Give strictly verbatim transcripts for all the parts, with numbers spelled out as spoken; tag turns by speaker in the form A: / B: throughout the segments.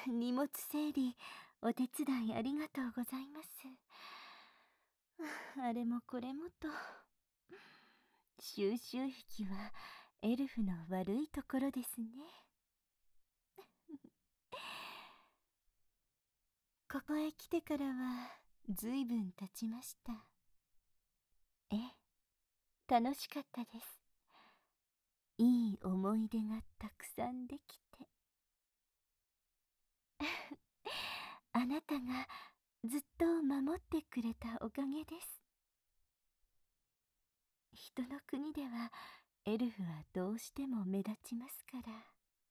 A: 荷物整理、お手伝いありがとうございます。あれもこれもと。収集癖はエルフの悪いところですね。ここへ来てからはずいぶん経ちました。ええ、楽しかったです。いい思い出がたくさんできて。あなたがずっと守ってくれたおかげです。人の国ではエルフはどうしても目立ちますから。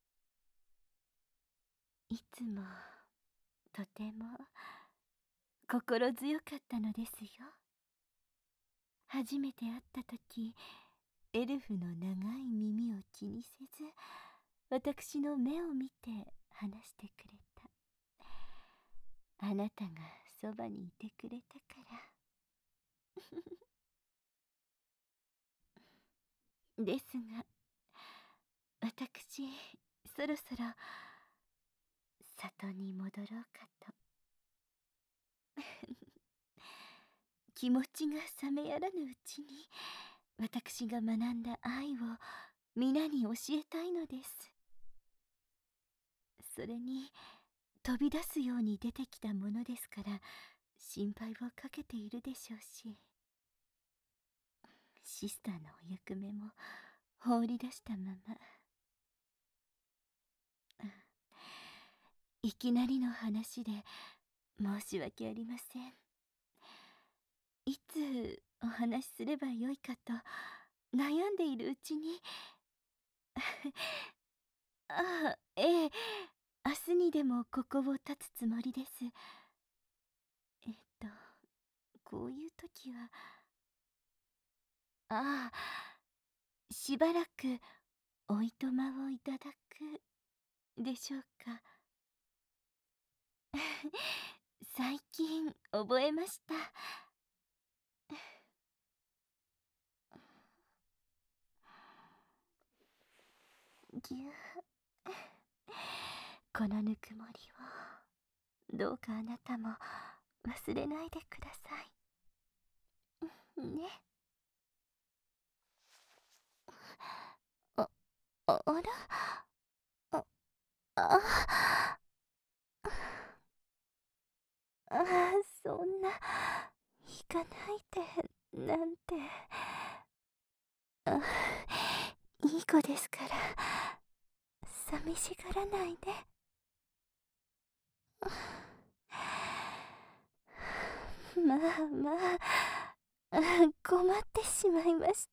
A: いつもとても心強かったのですよ。初めて会った時、エルフの長い耳を気にせず、私の目を見て話してくれた。あなたがそばにいてくれたから。ですが、私、そろそろ里に戻ろうかと。気持ちが冷めやらぬうちに、私が学んだ愛を皆に教えたいのです。それに、飛び出すように出てきたものですから、心配をかけているでしょうし、シスターのお役目も放り出したまま。いきなりの話で申し訳ありません。いつお話しすればよいかと悩んでいるうちにああ、ええ、明日にでもここを立つつもりです。えっと、こういう時は、ああ、しばらくおいとまをいただくでしょうか。最近覚えました。ぎゅこのぬくもりをどうかあなたも忘れないでくださいね。あ、あら、あ、あ、あ、そんな、行かないでなんて。あ、いい子ですから寂しがらないで。まあまあ、困ってしまいました。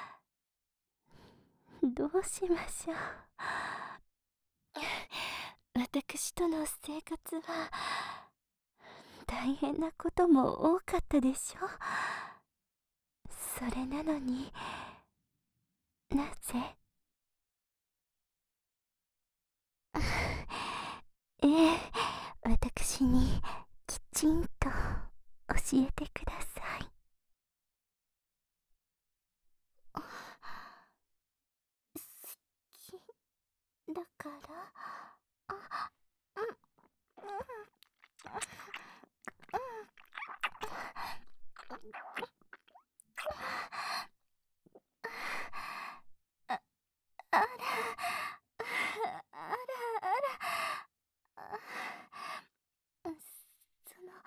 A: どうしましょう。私との生活は大変なことも多かったでしょう。それなのになぜ。ええ、私にきちんと教えてください。好きだから。あ、うん、うん、あ、あら、あらあら、あ、その、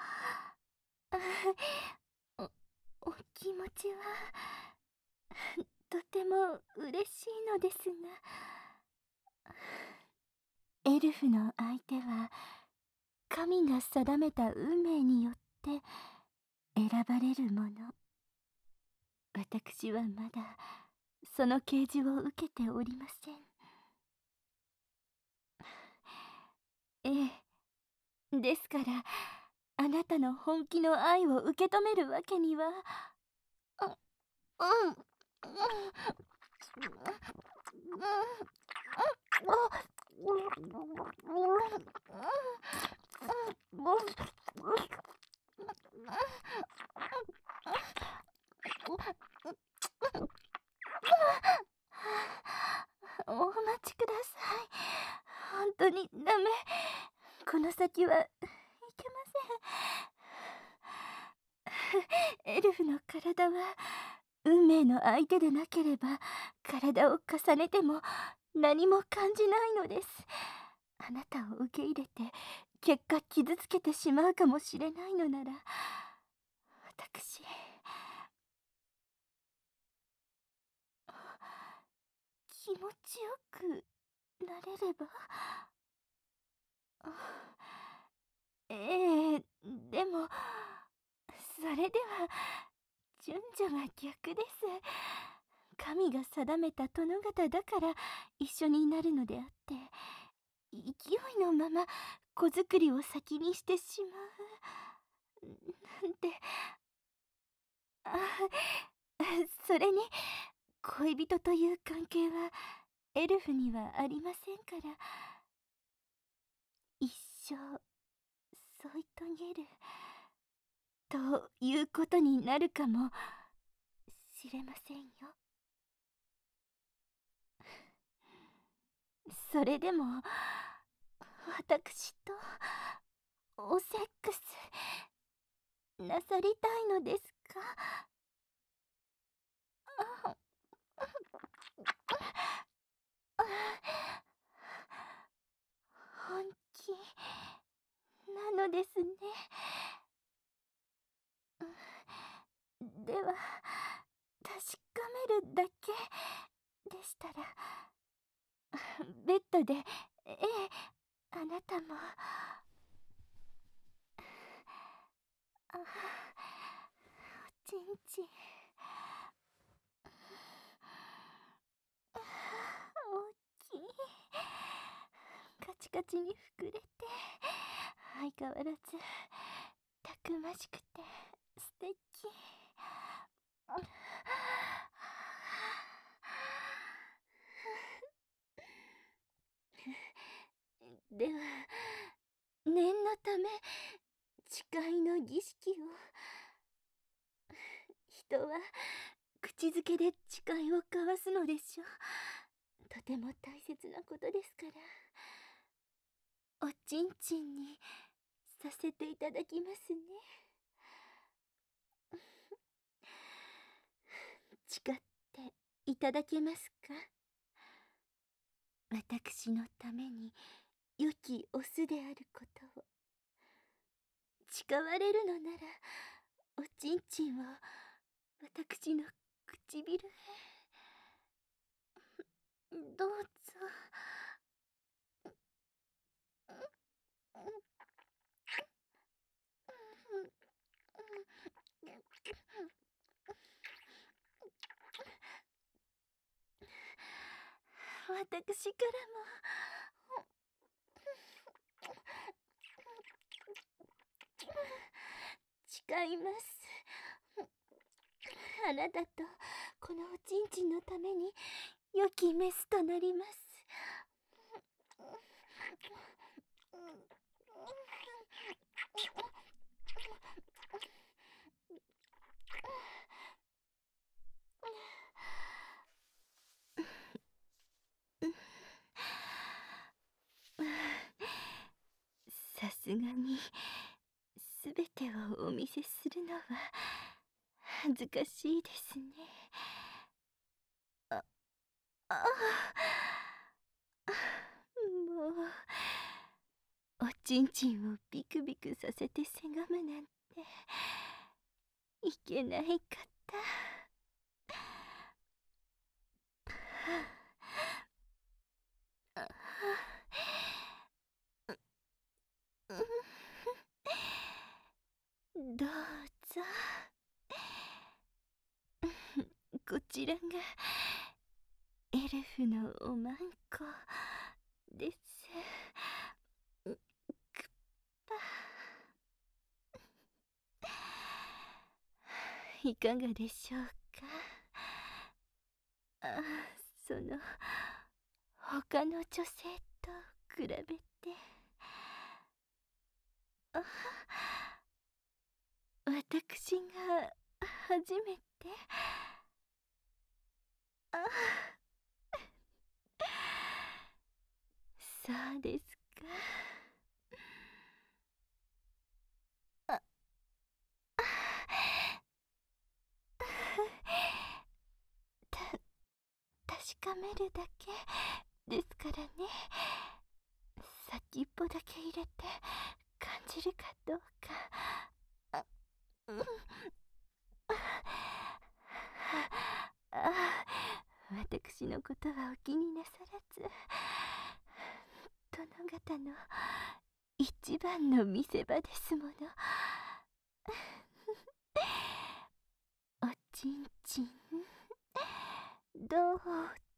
A: あ、お、お気持ちはとても嬉しいのですが、エルフの相手は神が定めた運命によって選ばれるもの。私はまだその啓示を受けておりません。ええ、ですからあなたの本気の愛を受け止めるわけには。う、うん、うん、お待ちください。本当にダメ。 この先はいけません。エルフの体は運命の相手でなければ体を重ねても何も感じないのです。あなたを受け入れて結果傷つけてしまうかもしれないのなら、私気持ちよくなれれば。ええ、でもそれでは順序が逆です。神が定めた殿方だから一緒になるのであって、勢いのまま子作りを先にしてしまうなんて。あ、それに恋人という関係はエルフにはありませんから、一生添い遂げるということになるかもしれませんよ。それでも私とおセックスなさりたいのですか？ああ、本気なのですね。では確かめるだけでしたら、ベッドで、ええ、あなたも。あ、おちんちん、大きい、カチカチに膨れて相変わらずたくましくて素敵。では念のため誓いの儀式を。人は口づけで誓いを交わすのでしょう。とても大切なことですから、おちんちんにさせていただきますね。誓っていただけますか？私のために良きオスであることを。誓われるのならおちんちんを私の唇へどうぞ。私からも誓います。あなたとこのおちんちんのために良きメスとなります。さすがにすべてをお見せするのは恥ずかしいですね。あ、ああ、もうおちんちんをビクビクさせてせがむなんていけないかった。どうぞ。こちらがエルフのおまんこです。くっぱ。いかがでしょうか？あ、その他の女性と比べて。あ、私が初めて。あ、そうですか。 かめるだけですからね。先っぽだけ入れて感じるかどうか。あ、うん、あ、私のことはお気になさらず、殿方の一番の見せ場ですもの。おちんちん、どうぞ。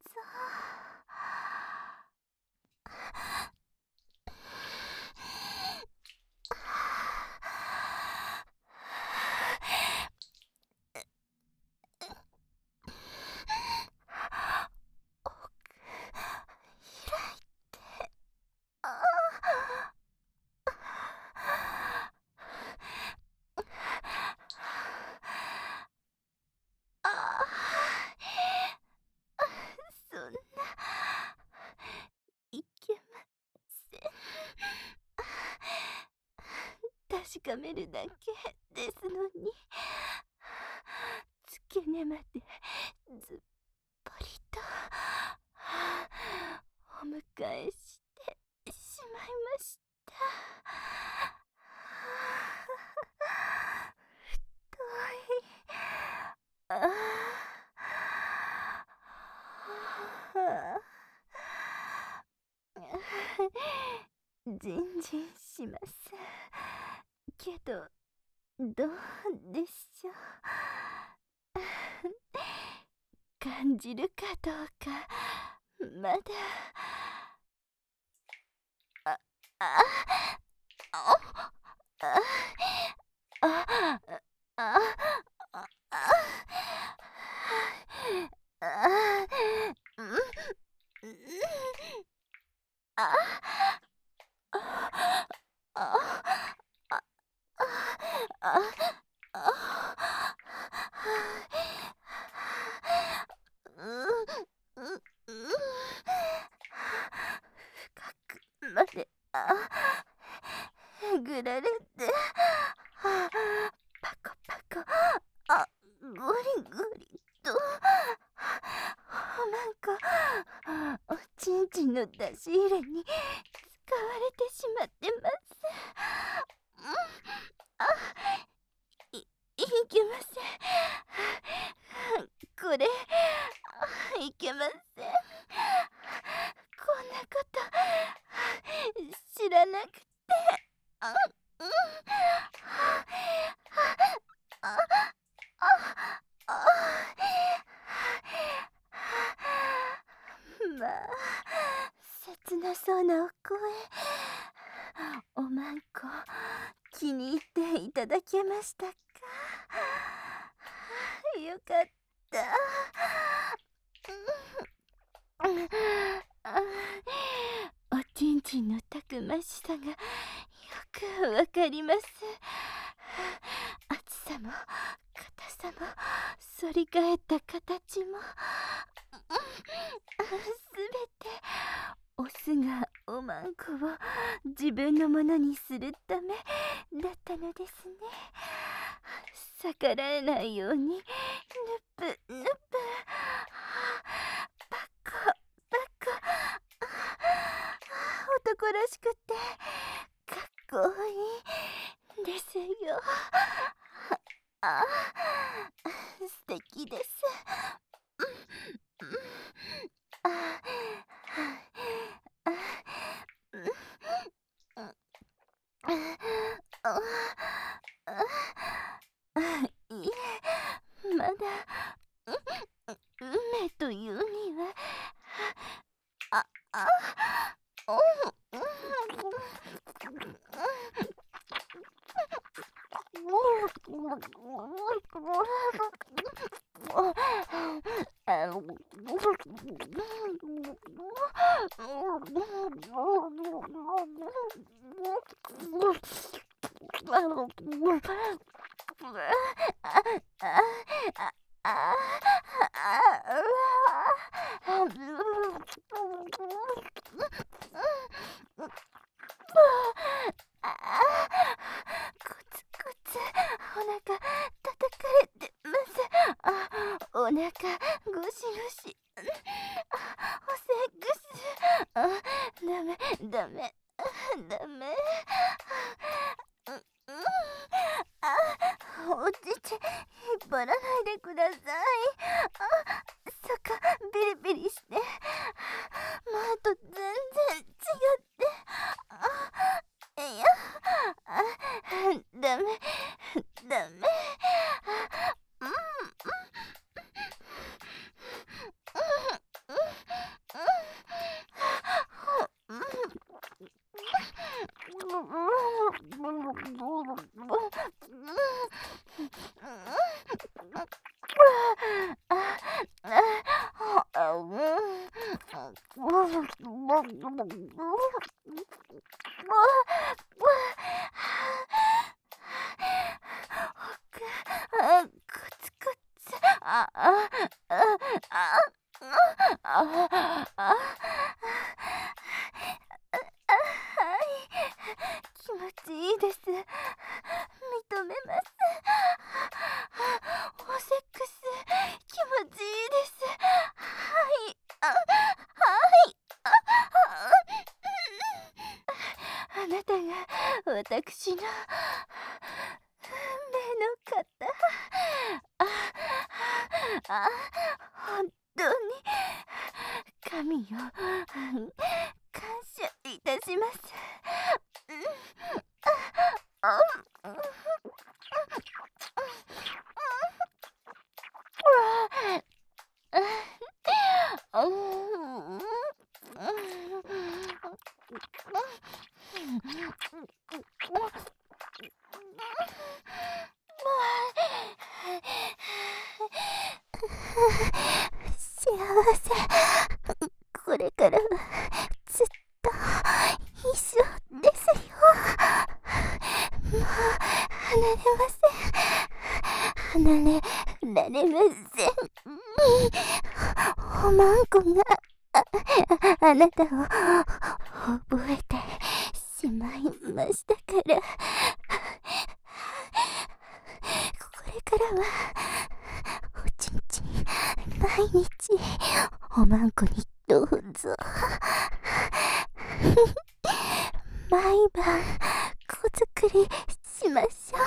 A: そんな、いけません。確かめるだけですのに、付け根までずっぽりとお迎えしてしまいました。太い。ああ。じんじんします。けど、どうでしょう。感じるかどうか、まだ。あ、あ、あ、あ、あ、あ、あ、あ、あ、うん、うん、あ、あ、あ、あ、あ、あ、うん、うん、うん、深くまで、あ、えぐられて、パコパコ、あ、ゴリゴリと、なんか、おちんちんの出し入れに使われてしまってます。うん、あ、い、いけません。これ、いけません。こんなこと知らなくて。あ、うん、あ、あ、あ、まあ、切なそうなお声。おまんこ、気に入っていただけましたか？よかった。うん、あ、おちんちんのたくましさがよくわかります。厚さも硬さも反り返った形も、すべてオスがおまんこを自分のものにするためだったのですね。逆らえないようにぬぷぬぷ、パコパコ、男らしくてかっこいいですよ。あ、素敵です。うん、うん、あ、あ、うん、あ、あ、いえ、まだ、運命というには、あ、あ、うん、うん、コツコツお腹叩かれてます。あ、お腹ゴシゴシおセックス。あ、ダメダメダメ。うんうん。あ、おじいちゃん、引っ張らないでください。あ、そっか、ビリビリして前と全然違って、あ、いや、あ、ダメダメ。うんうんあ、コツコツ。ああああああはい、気持ちいいです。認めます。おセックス気持ちいいです。はい、あ、はい、あ、あ、あなたが私の運命の方。ああ、本当に神よ、感謝いたします。あ、うん、うん、幸せ。これからはずっと一緒ですよ。もう離れません。離れられません。おまんこが あ, あなたを覚えてしまいましたから、これからはおちんちん毎日おまんこにどうぞ。毎晩子作りしましょう。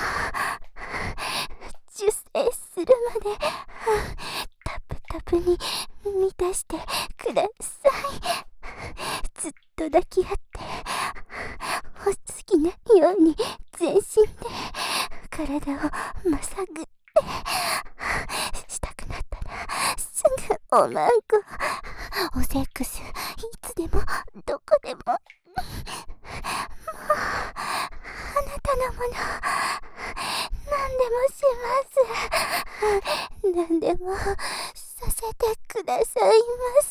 A: 受精するまでタプタプに満たしてください。ずっと抱き合ってお好きなように全身で体をまさぐってしたくなったらすぐおまんこ。おセックスいつでもどこでも、もうあなたのもの何でもします。何でもさせてくださいませ。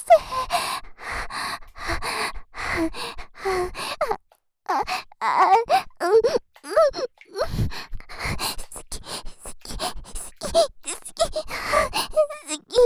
A: あ、あ、あ、うん、うん、好き、好き、好き、好き、好き、好き、好き、好き、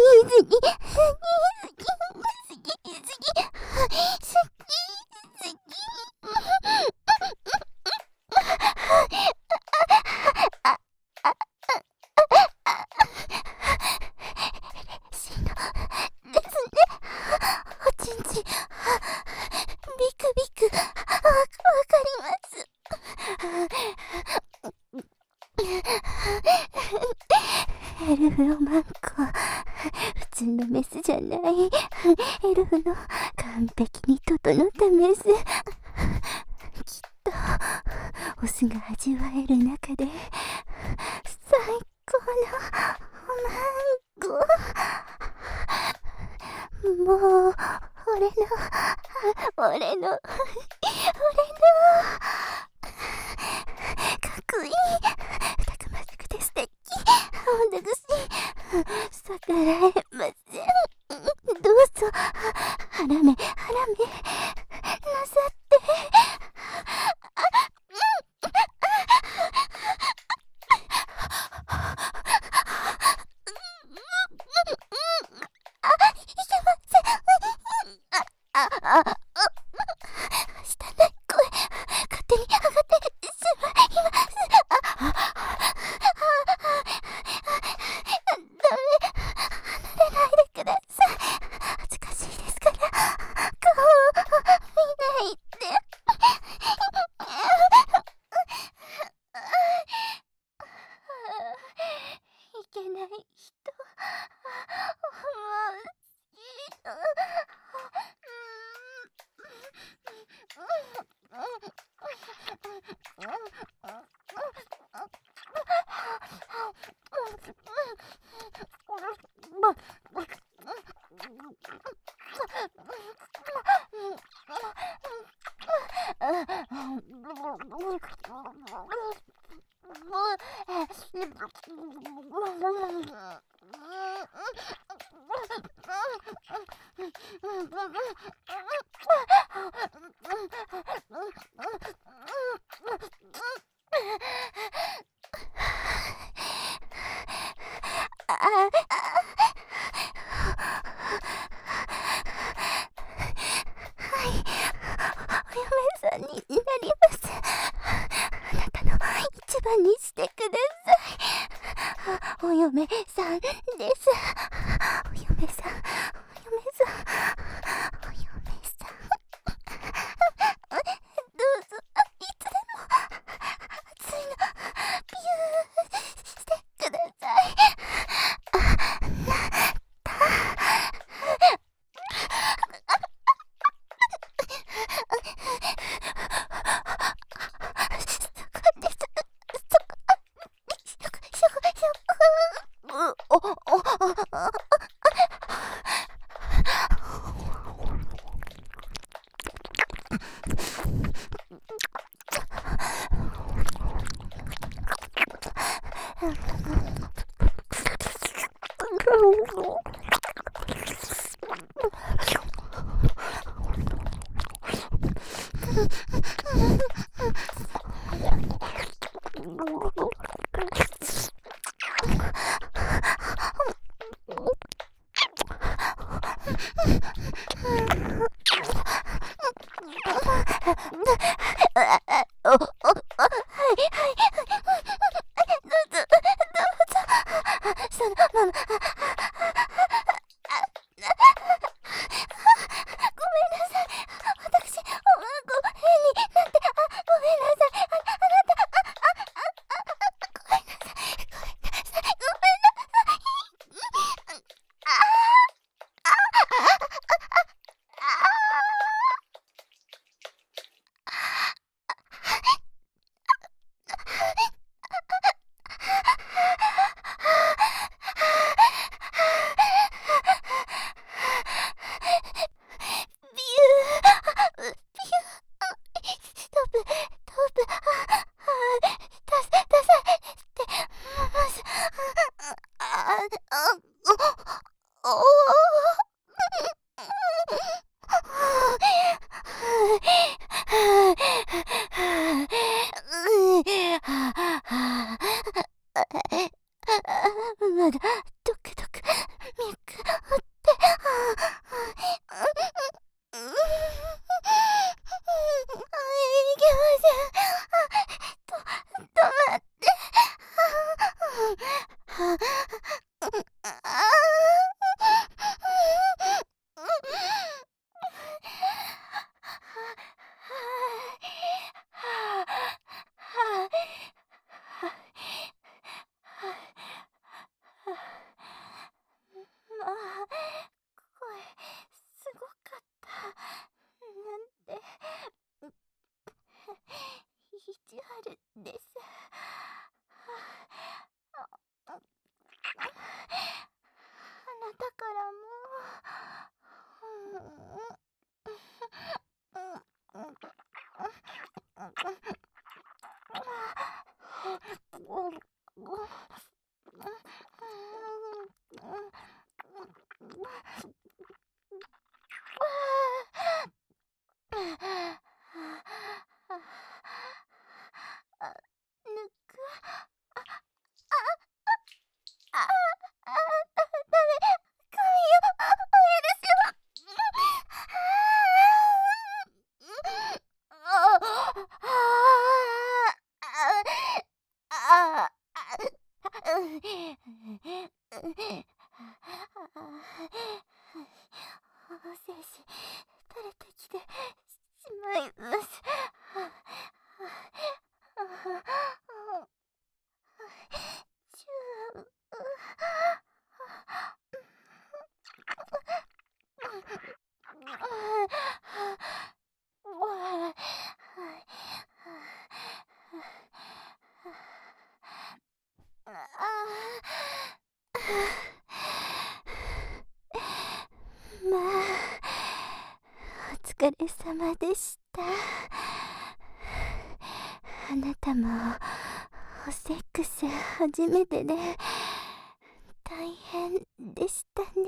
A: ビクビク、わかります。エルフのマンコ、普通のメスじゃない。エルフの完璧に整ったメス。きっとオスが味わえる中で最高のマンコ。もう俺の俺の俺のかっこいい、たくましくて素敵、私逆らえません。どうぞハラメハラメなさって。あ、いけません。あ、あ、あ、汚い声勝手に上がってしまいます。あ、あ、ダメ、離れないでください。 お嫁さんになります。あなたの一番にしてください。お嫁さんです。お嫁さん、お嫁さん、お嫁さん。どうぞ、いつでも熱いのピューしてください。お、お、はい、はい、どうぞ、どうぞ、そのまま、ごめんなさい、私、ご変になって、あ、ごめんなさい、あ、あなた、あ、あ、あ、ごめんなさい、ごめんなさい、ごめんなさい、あ、あ、あ、まだドクドク脈あって、いけません。と、止まって。まあ、声すごかった。なんて意地悪です。ああなたからも。ぬくあああダメ神よお許しを精子垂れてきてしまいます。チューま疲れ様でした。あなたもおセックス初めてで大変でしたね。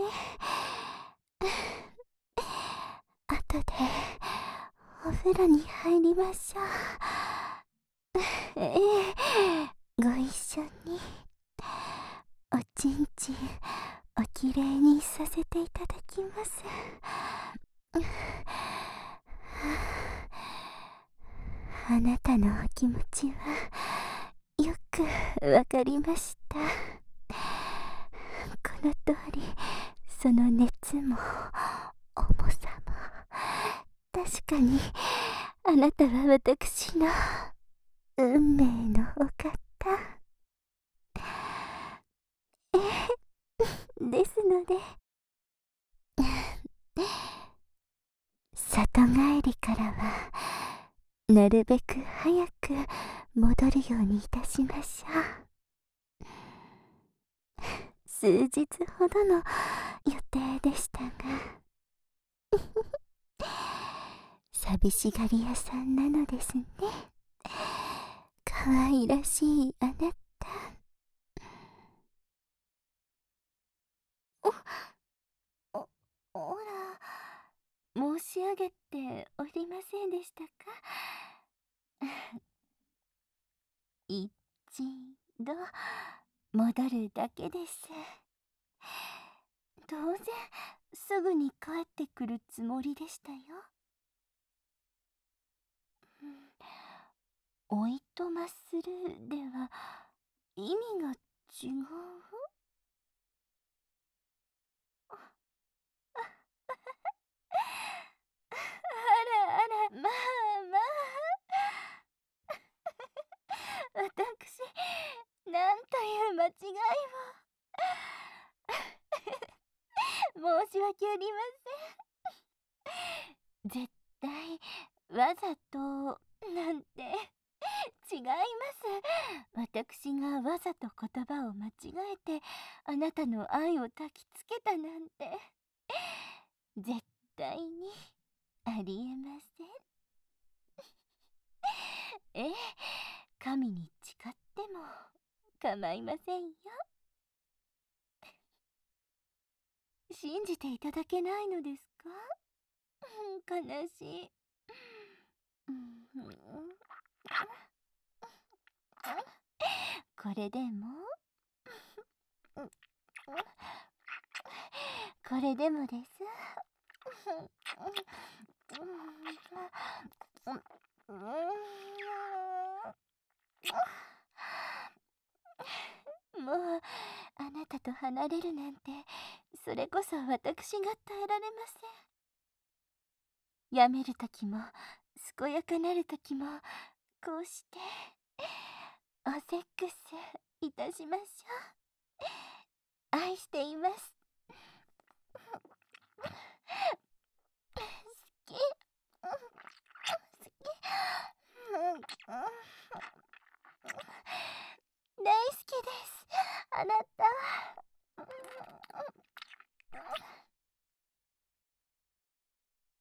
A: 後でお風呂に入りましょう。ええ、ご一緒におちんちんおきれいにさせていただきます。あなたのお気持ちはよくわかりました。この通り、その熱も重さも確かにあなたは私の運命のお方。えですので里帰りからはなるべく早く戻るようにいたしましょう。数日ほどの予定でしたが寂しがり屋さんなのですね。かわいらしいあなた。お、お、おら、申し上げておりませんでしたか？一度戻るだけです。当然すぐに帰ってくるつもりでしたよ。おいとまするでは意味が違う？あらあら、まあまあ私、なんという間違いを申し訳ありません。絶対わざとなんて違います。私がわざと言葉を間違えてあなたの愛を焚きつけたなんて絶対にありえません。ええ、神に誓っても構いませんよ。信じていただけないのですか？悲しい。これでもこれでもです。もうあなたと離れるなんてそれこそ私が耐えられません。やめるときも健やかなるときもこうしておセックスいたしましょう。愛しています。好き。好き。大好きです。あなた。